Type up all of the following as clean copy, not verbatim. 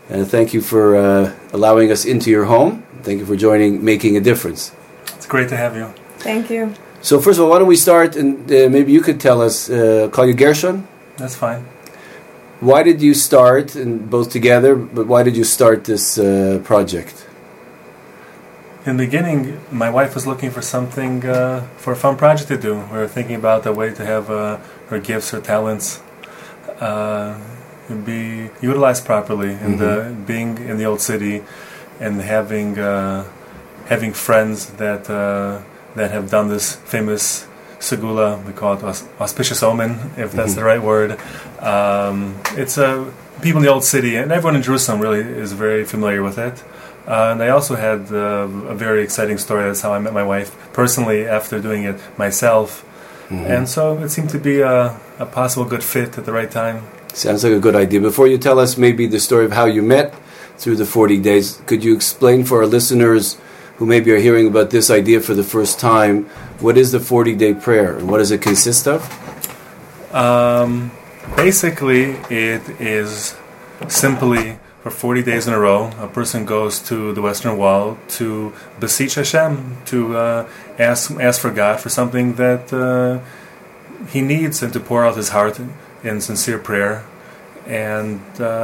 Thank you for allowing us into your home. Thank you for joining Making a Difference. It's great to have you. Thank you. So first of all, why don't we start, and maybe you could tell us, call you Gershon? That's fine. Why did you start, and both together, but why did you start this project? In the beginning, my wife was looking for something, for a fun project to do. We were thinking about a way to have her gifts, her talents, be utilized properly. And being in the old city and having friends that have done this famous segula, we call it auspicious omen, if that's the right word. It's people in the old city, and everyone in Jerusalem really is very familiar with it. And I also had a very exciting story. That's how I met my wife personally after doing it myself. And so it seemed to be a possible good fit at the right time. Sounds like a good idea. Before you tell us maybe the story of how you met through the 40 days, could you explain for our listeners who maybe are hearing about this idea for the first time, what is the 40-day prayer and what does it consist of? Basically, it is simply for 40 days in a row, a person goes to the Western Wall to beseech Hashem, to ask for God for something that he needs, and to pour out his heart in sincere prayer. And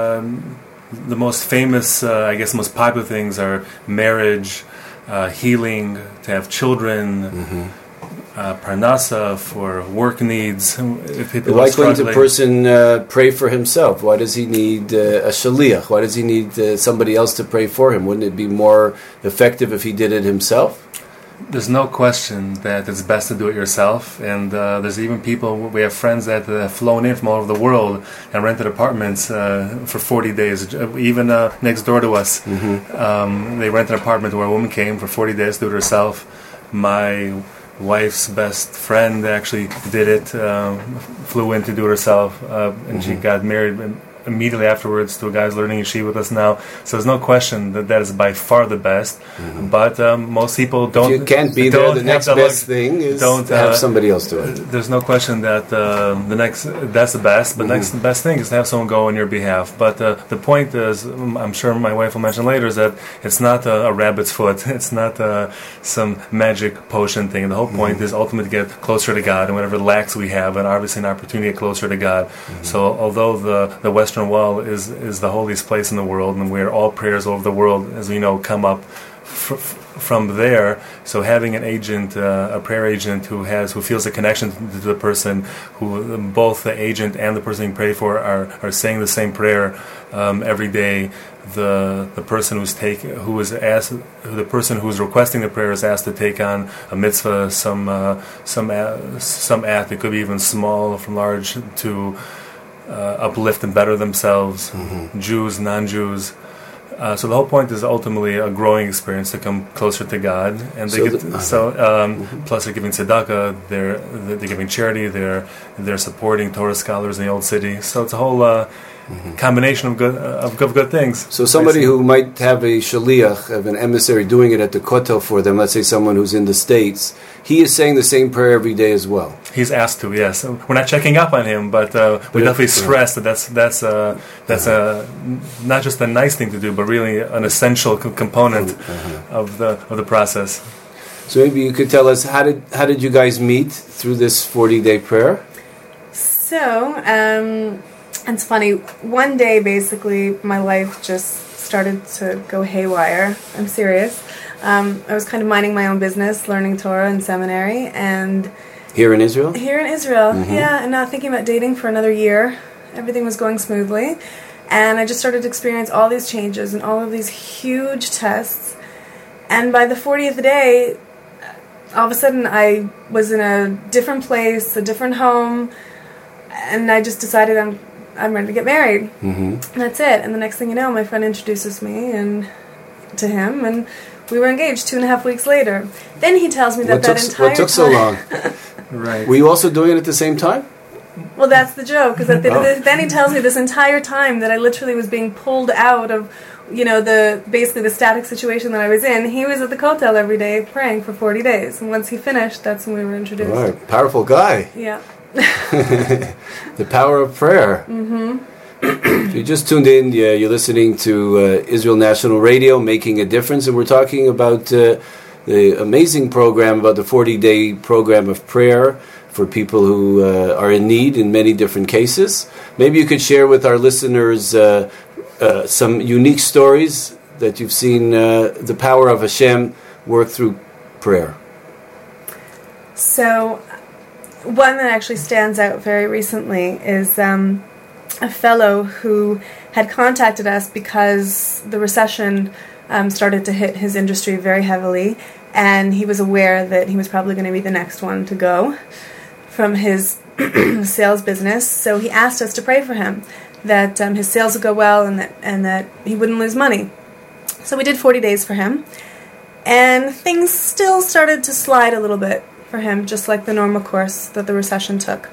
the most famous, most popular things are marriage, healing, to have children, parnasa for work needs. If people Why couldn't a person pray for himself? Why does he need a shaliach? Why does he need somebody else to pray for him? Wouldn't it be more effective if he did it himself? There's no question that it's best to do it yourself, and there's even people, we have friends that have flown in from all over the world and rented apartments for 40 days, even next door to us. They rented an apartment where a woman came for 40 days to do it herself. My wife's best friend actually did it, flew in to do it herself, and she got married immediately afterwards to a guy who's learning yeshiva with us now. So there's no question that is by far the best. But most people don't. If you can't be there, the next best thing is to have somebody else do it. There's no question that that's the best. But next best thing is to have someone go on your behalf. But the point is, I'm sure my wife will mention later, is that it's not a rabbit's foot. It's not some magic potion thing. The whole point is ultimately to get closer to God, and whatever lacks we have, and obviously an opportunity to get closer to God. So although the Western Wall is the holiest place in the world, and where all prayers all over the world, as we know, come up from there. So having an agent, a prayer agent who feels a connection to the person, who both the agent and the person being prayed for are saying the same prayer every day. The person the person who is requesting the prayer is asked to take on a mitzvah, some act. It could be even small from large, to uplift and better themselves, Jews, non-Jews. So the whole point is ultimately a growing experience to come closer to God, and plus they're giving tzedakah, they're giving charity, they're supporting Torah scholars in the old city. So it's a whole combination of good things. So somebody who might have a shaliach, of an emissary doing it at the kotel for them, let's say someone who's in the States, he is saying the same prayer every day as well. He's asked to, yes. We're not checking up on him, but we definitely stress that that's not just a nice thing to do, but really an essential component of the process. So maybe you could tell us, how did you guys meet through this 40-day prayer? So it's funny. One day, basically, my life just started to go haywire. I'm serious. I was kind of minding my own business, learning Torah in seminary, and Here in Israel, yeah, and not thinking about dating for another year. Everything was going smoothly, and I just started to experience all these changes and all of these huge tests. And by the 40th day, all of a sudden, I was in a different place, a different home, and I just decided I'm ready to get married. And that's it. And the next thing you know, my friend introduces me to him, and we were engaged 2.5 weeks later. Then he tells me that entire time... What took so long? Right. Were you also doing it at the same time? Well, that's the joke. Because then he tells me this entire time that I literally was being pulled out of, basically the static situation that I was in. He was at the kotel every day praying for 40 days. And once he finished, that's when we were introduced. Right. Powerful guy. Yeah. The power of prayer. If you just tuned in, you're listening to Israel National Radio, Making a Difference, and we're talking about the amazing program, about the 40-day program of prayer for people who are in need in many different cases. Maybe you could share with our listeners some unique stories that you've seen the power of Hashem work through prayer. So, one that actually stands out very recently is a fellow who had contacted us because the recession started to hit his industry very heavily, and he was aware that he was probably going to be the next one to go from his sales business. So he asked us to pray for him, that his sales would go well and that he wouldn't lose money. So we did 40 days for him, and things still started to slide a little bit for him, just like the normal course that the recession took.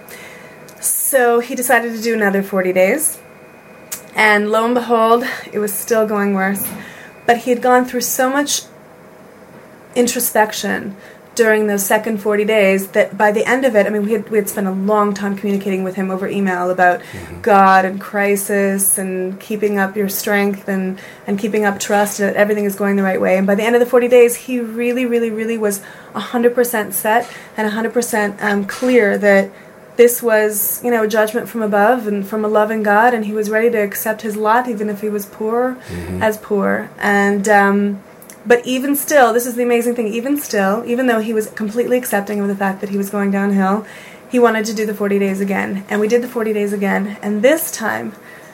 So he decided to do another 40 days, and lo and behold, it was still going worse. But he had gone through so much introspection during those second 40 days that by the end of it, I mean, we had spent a long time communicating with him over email about God and crisis and keeping up your strength and keeping up trust that everything is going the right way. And by the end of the 40 days, he really, really, really was 100% set and 100% clear that this was, a judgment from above and from a loving God, and he was ready to accept his lot, even if he was poor as poor. And but even still, this is the amazing thing, even though he was completely accepting of the fact that he was going downhill, he wanted to do the 40 days again. And we did the 40 days again. And this time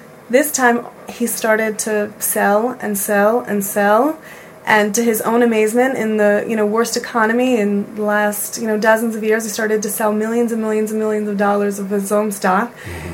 he started to sell and sell and sell. And to his own amazement, in the worst economy in the last dozens of years, he started to sell millions and millions and millions of dollars of his own stock.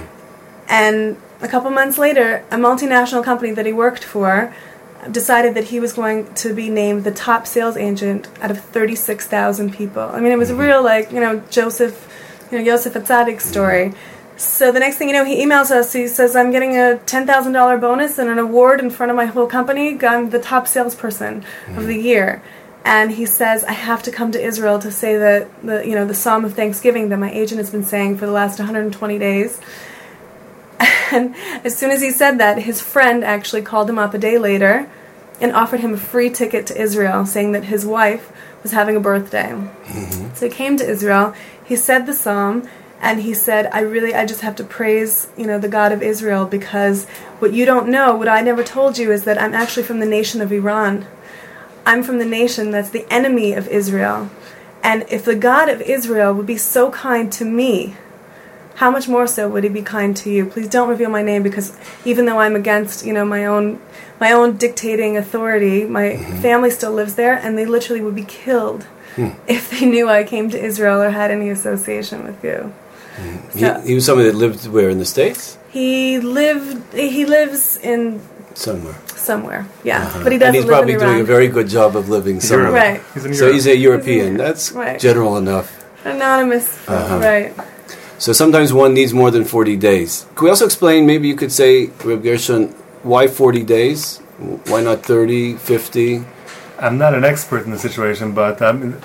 And a couple months later, a multinational company that he worked for decided that he was going to be named the top sales agent out of 36,000 people. I mean, it was a real Joseph Atzadik story. So the next thing you know, he emails us. He says, "I'm getting a $10,000 bonus and an award in front of my whole company. I'm the top salesperson of the year." And he says, "I have to come to Israel to say that the Psalm of Thanksgiving that my agent has been saying for the last 120 days." And as soon as he said that, his friend actually called him up a day later and offered him a free ticket to Israel, saying that his wife was having a birthday. So he came to Israel. He said the Psalm. And he said, I just have to praise, the God of Israel, because what you don't know, what I never told you, is that I'm actually from the nation of Iran. I'm from the nation that's the enemy of Israel. And if the God of Israel would be so kind to me, how much more so would he be kind to you? Please don't reveal my name, because even though I'm against, my own dictating authority, my family still lives there, and they literally would be killed if they knew I came to Israel or had any association with you. So, he was somebody that lived where, in the States? He lives in somewhere, yeah. But he doesn't live in Iran. And he's probably doing a very good job of living somewhere. Right. He's a European. That's general enough. Anonymous, right. So sometimes one needs more than 40 days. Can we also explain, maybe you could say, Reb Gershon, why 40 days? Why not 30, 50? I'm not an expert in the situation, but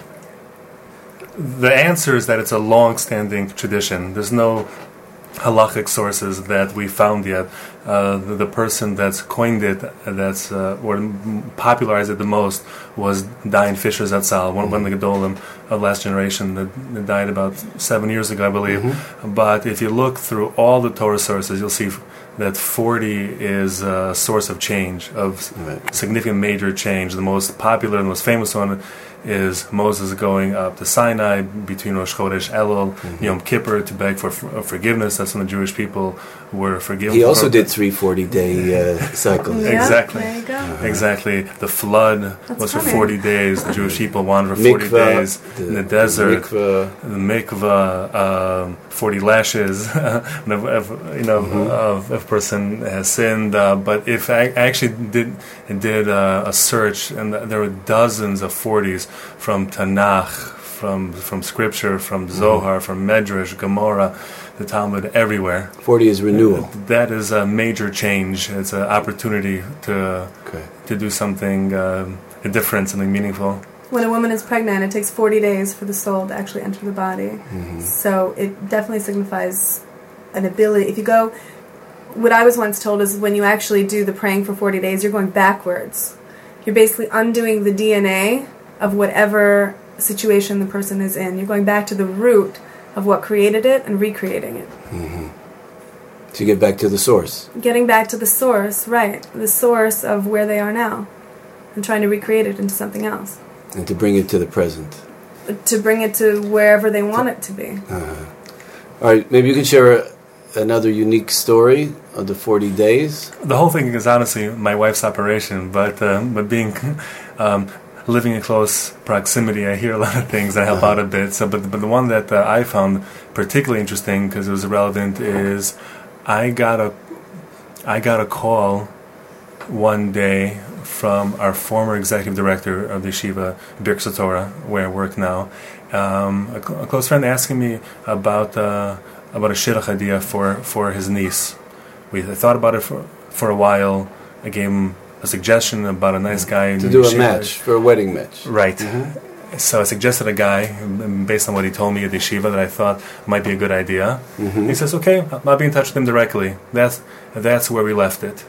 the answer is that it's a long-standing tradition. There's no halachic sources that we found yet. The person that's coined it, or popularized it the most, was Dayan Fisher Zatzal, one of the Gedolim of last generation that died about 7 years ago, I believe. But if you look through all the Torah sources, you'll see that 40 is a source of change, of significant major change. The most popular and most famous one is Moses going up to Sinai between Rosh Chodesh Elul, Yom Kippur, to beg for forgiveness. That's when the Jewish people were forgiven. He also did 3 40-day cycles. Yeah, exactly. There you go. Exactly. The flood was for 40 days. The Jewish people wandered for 40 mikvah, days in the desert. The mikvah, 40 lashes. If a person has sinned. But if I actually did a search, and there were dozens of 40s from Tanakh, from Scripture, from Zohar, from Medrash, Gemara, the Talmud, everywhere. 40 is renewal. That is a major change. It's an opportunity to do something different, something meaningful. When a woman is pregnant, it takes 40 days for the soul to actually enter the body. So it definitely signifies an ability. If you go what I was once told is when you actually do the praying for 40 days, you're going backwards. You're basically undoing the DNA of whatever situation the person is in. You're going back to the root of what created it and recreating it. Mm-hmm. To get back to the source. Getting back to the source, right. The source of where they are now. And trying to recreate it into something else. And to bring it to the present. To bring it to wherever they want it to be. All right, maybe you can share another unique story of the 40 days. The whole thing is honestly my wife's operation, but being living in close proximity, I hear a lot of things. I help out a bit. So, but the one that I found particularly interesting because it was relevant is I got a call one day from our former executive director of the yeshiva, Birkat Torah, where I work now. A close friend asking me about a shidduch idea for his niece. I thought about it for a while. I gave him a suggestion about a nice guy to do a match for a wedding match. Right. Mm-hmm. So I suggested a guy based on what he told me at the yeshiva that I thought might be a good idea. Mm-hmm. He says, "Okay, I'll be in touch with him directly." That's where we left it.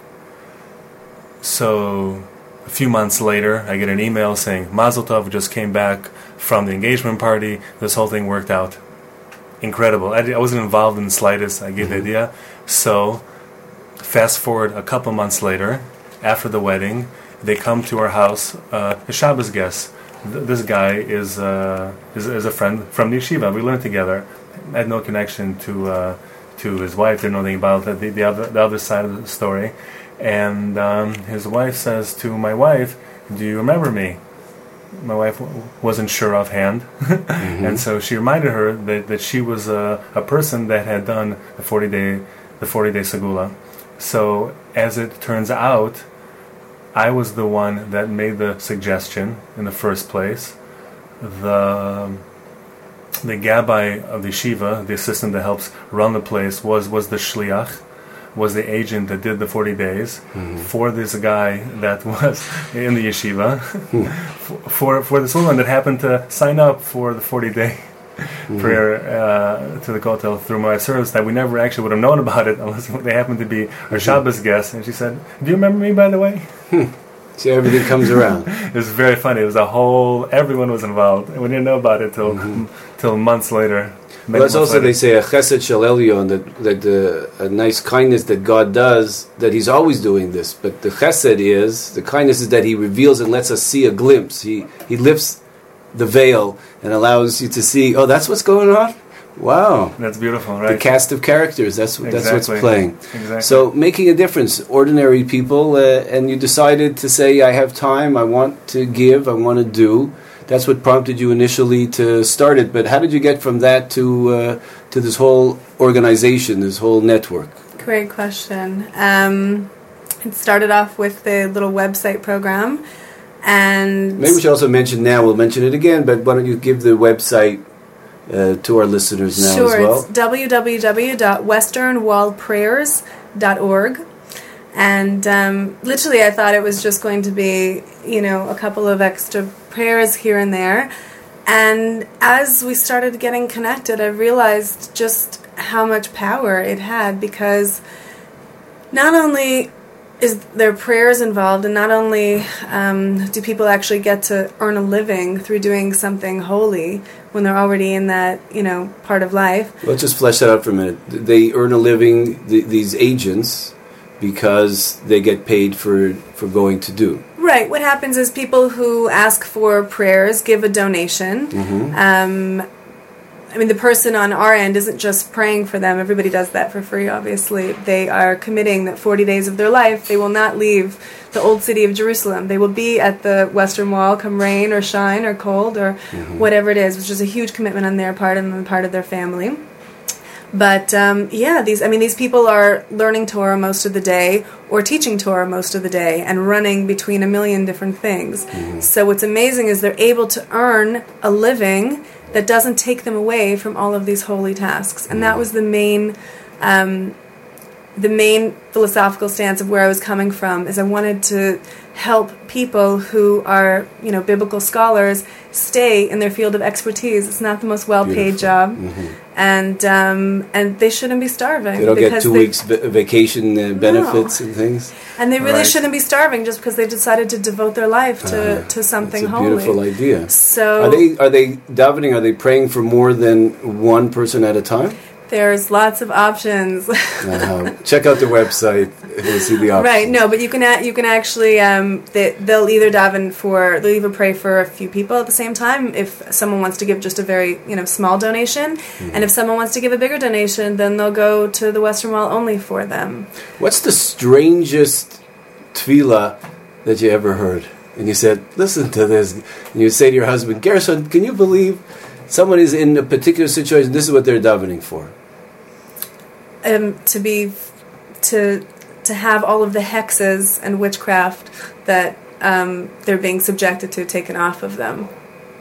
So a few months later, I get an email saying, Mazel Tov, just came back from the engagement party. This whole thing worked out. Incredible. I wasn't involved in the slightest. I gave the idea. So fast forward a couple months later, after the wedding, they come to our house, a Shabbos guest. This guy is a friend from the yeshiva. We learned together. I had no connection to his wife. Didn't know anything about the other side of the story. And his wife says to my wife, "Do you remember me?" My wife wasn't sure offhand. Mm-hmm. And so she reminded her that she was a person that had done the 40-day segula. So as it turns out, I was the one that made the suggestion in the first place. The gabbai of the yeshiva, the assistant that helps run the place, was the shliach, was the agent that did the 40 days for this guy that was in the yeshiva, for this woman that happened to sign up for the 40-day prayer to the Kotel through my service, that we never actually would have known about it unless they happened to be our Shabbos guest. And she said, "Do you remember me, by the way?" See, everything comes around. It was very funny. It was everyone was involved. And we didn't know about it till months later. Well, that's also, they say, a chesed shel elyon, that a nice kindness that God does, that He's always doing this. But the chesed the kindness is that He reveals and lets us see a glimpse. He lifts the veil and allows you to see, oh, that's what's going on? Wow. That's beautiful, right? The cast of characters, that's what's playing. Exactly. So making a difference, ordinary people, and you decided to say, I have time, I want to give, I want to do. That's what prompted you initially to start it. But how did you get from that to this whole organization, this whole network? Great question. It started off with the little website program. And maybe we should also mention now, we'll mention it again, but why don't you give the website to our listeners now as well? Sure, it's www.westernwallprayers.org. And literally I thought it was just going to be, a couple of extra prayers here and there. And as we started getting connected, I realized just how much power it had, because not only is there prayers involved, and not only do people actually get to earn a living through doing something holy when they're already in that, part of life. Let's just flesh that out for a minute. They earn a living, these agents, because they get paid for going to do. Right. What happens is people who ask for prayers give a donation. Mm-hmm. The person on our end isn't just praying for them. Everybody does that for free, obviously. They are committing that 40 days of their life, they will not leave the old city of Jerusalem. They will be at the Western Wall, come rain or shine or cold or whatever it is, which is a huge commitment on their part and on the part of their family. But these people are learning Torah most of the day, or teaching Torah most of the day, and running between a million different things. Mm-hmm. So what's amazing is they're able to earn a living that doesn't take them away from all of these holy tasks. And that was the main the main philosophical stance of where I was coming from is I wanted to help people who are, biblical scholars stay in their field of expertise. It's not the most well-paid job, and they shouldn't be starving. They don't get 2 weeks vacation benefits and things. And they really shouldn't be starving just because they've decided to devote their life to something holy. It's a beautiful idea. So are they davening? Are they praying for more than one person at a time? There's lots of options. Check out the website and you'll see the options. Right, no, but you can actually, they'll either pray for a few people at the same time if someone wants to give just a very, small donation. And if someone wants to give a bigger donation, then they'll go to the Western Wall only for them. What's the strangest tefillah that you ever heard? And you said, listen to this. And you say to your husband, Gershon, can you believe someone is in a particular situation, this is what they're davening for? To have all of the hexes and witchcraft that they're being subjected to taken off of them.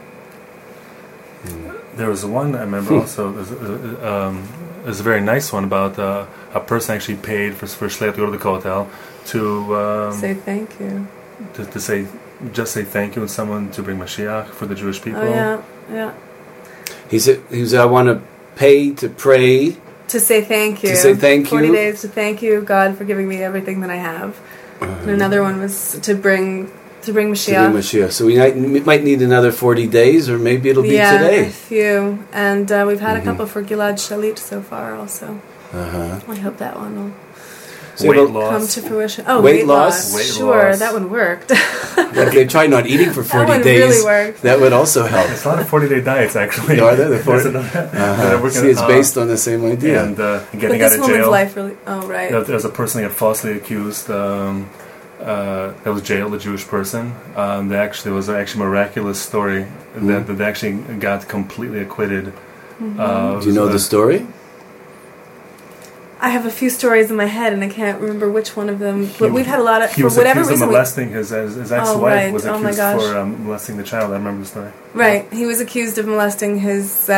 There was one I remember also. There's a very nice one about a person actually paid for Shliach to go to the Kotel to say thank you. To say thank you and someone to bring Mashiach for the Jewish people. Oh yeah. He said, I want to pay to pray. To say thank you. To say thank you. 40 days to thank you, God, for giving me everything that I have. And another one was to bring Mashiach. To bring Mashiach. So we might need another 40 days, or maybe it'll be today. Yeah, a few. And we've had a couple for Gilad Shalit so far also. I hope that one will come to fruition. Oh, weight loss. Sure, that one worked. If they tried not eating for 40 that days, really worked. That would also help. It's a lot of 40-day diets, actually. Are there? See, it's based on the same idea. And getting but out this of woman's jail. life really... Oh, right. There's a person that got falsely accused that was jailed, a Jewish person. There was a miraculous story that they actually got completely acquitted. Do you know the story? I have a few stories in my head, and I can't remember which one of them. But we've had a lot of... For whatever reason... He was accused of molesting his ex-wife was accused for molesting the child. I remember the story. Right. He was accused of molesting his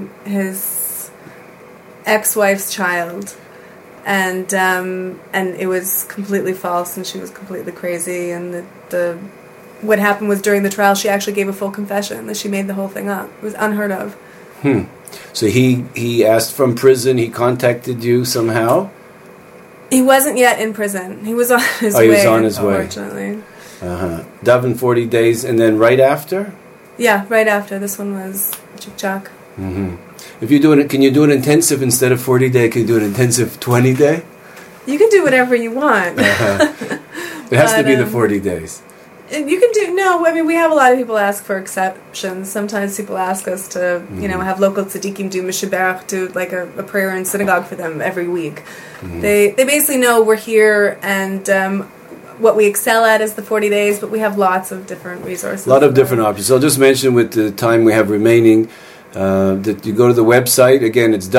ex-wife's child. And it was completely false, and she was completely crazy. And what happened was during the trial, she actually gave a full confession that she made the whole thing up. It was unheard of. So he asked from prison. He contacted you somehow. He wasn't yet in prison. He was on his way. He was on his way. Unfortunately. Daven 40 days, and then right after. Yeah, right after. This one was Chikchak. If you do it, can you do an intensive instead of 40 day? Can you do an intensive 20 day? You can do whatever you want. It has to be the 40 days. You can do we have a lot of people ask for exceptions. Sometimes people ask us to have local tzaddikim do mishaberach, do like a prayer in synagogue for them every week. They basically know we're here, and what we excel at is the 40 days, but we have lots of different resources. A lot of different options. I'll just mention with the time we have remaining that you go to the website. Again, it's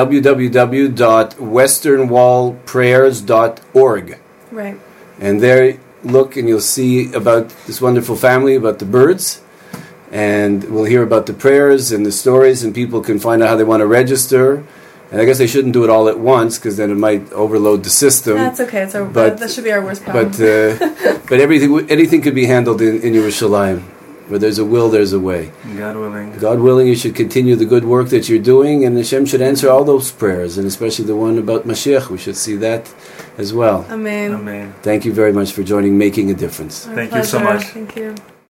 www.westernwallprayers.org. Right. And there look and you'll see about this wonderful family, about the birds, and we'll hear about the prayers and the stories, and people can find out how they want to register. And I guess they shouldn't do it all at once, because then it might overload the system. That's okay. That should be our worst problem. But anything could be handled in Yerushalayim. Where there's a will, there's a way. God willing. God willing, you should continue the good work that you're doing, and Hashem should answer all those prayers, and especially the one about Mashiach. We should see that as well. Amen. Amen. Thank you very much for joining Making a Difference. Thank you so much. Thank you.